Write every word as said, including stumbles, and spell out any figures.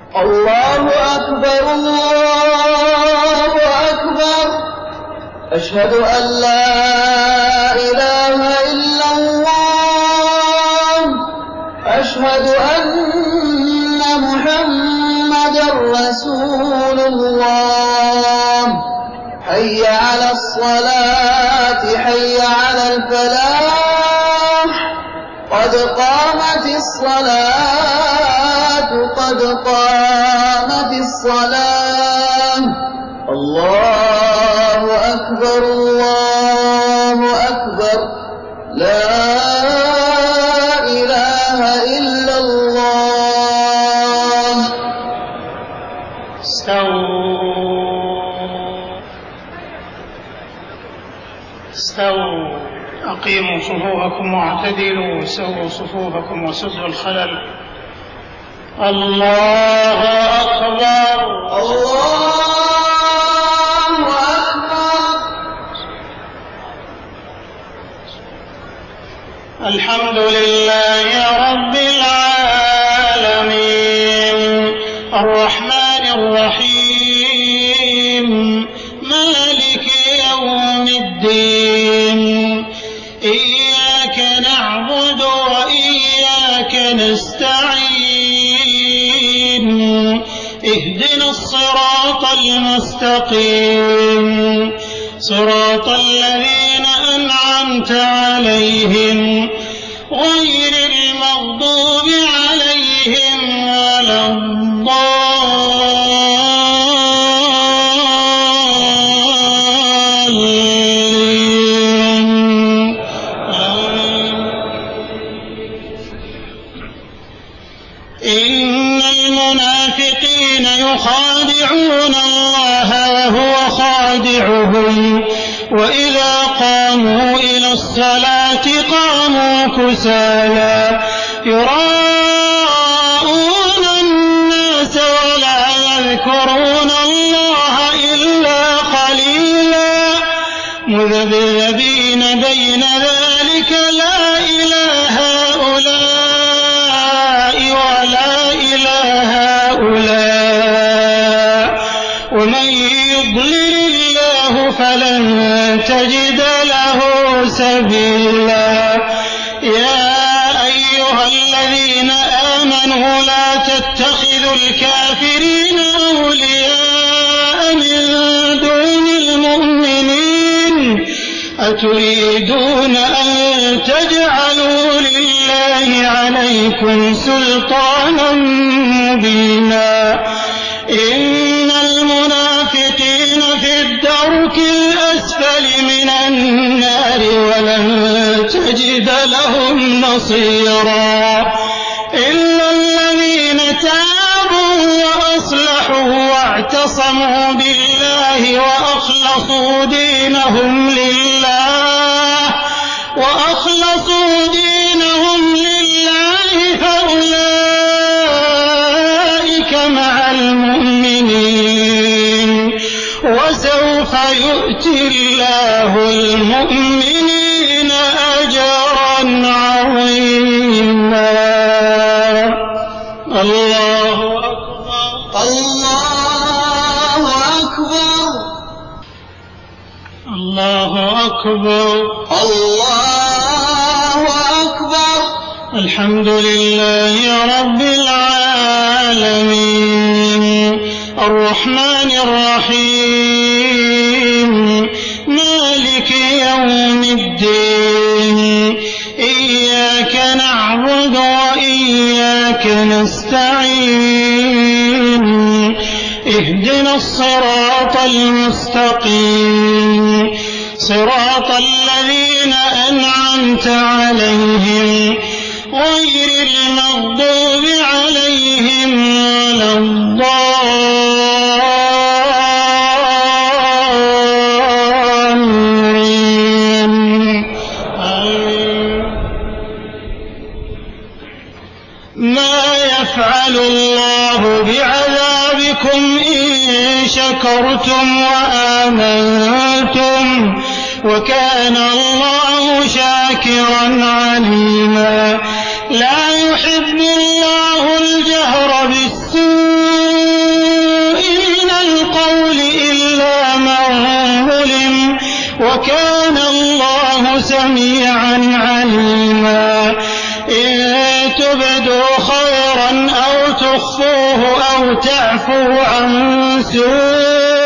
الله أكبر الله أكبر أشهد أن لا إله إلا الله أشهد أن محمدا رسول الله حي على الصلاة حي على الفلاح قد قامت الصلاة قد قامت الصلاة الله أكبر الله أكبر لا إله إلا الله. استووا استووا أقيموا صفوفكم واعتدلوا سووا صفوفكم وسدوا الخلل. الله أكبر الله أكبر. الحمد لله رب العالمين الرحمن الرحيم مالك يوم الدين إياك نعبد وإياك نستعين اهدنا الصراط المستقيم صراط الذين أنعمت عليهم غير المغضوب عليهم ولا الضالين. إن المنافقين يخادعون الله وهو خادعهم وإذا قاموا إلى الصلاة قاموا كسالى يراءون الناس ولا يذكرون الله إلا قليلا مذبذبين بين ذلك لا إلى هؤلاء ولا إلى هؤلاء ومن يضلل الله فلن تجد له سبيلا. يا أيها الذين آمنوا لا تتخذوا الكافرين أولياء من دون المؤمنين أتريدون أن تجعلوا لله عليكم سلطانا مبينا. إن المنافقين في الدرك الأسفل من النار ولن تجد لهم نصيرا إلا الذين تابوا وأصلحوا واعتصموا بالله وأخلصوا دينهم لله وأخلصوا دينهم لله فأولئك مع المؤمنين وسوف يؤتي الله المؤمنين أجرا عظيما. الله أكبر الله أكبر الله أكبر الله أكبر. الحمد لله رب العالمين الرحمن الرحيم مالك يوم الدين إياك نعبد وإياك نستعين اهدنا الصراط المستقيم صراط الذين أنعمت عليهم غير المغضوب عليهم ولا الضالين. ما يفعل الله بعذابكم إن شكرتم وآمنتم وكان الله شاكرا عليما. لا يحب الله الجهر بالسوء سميعا عليما إن تبدوا خيرا أو تخفوه أو تعفوا عن سوء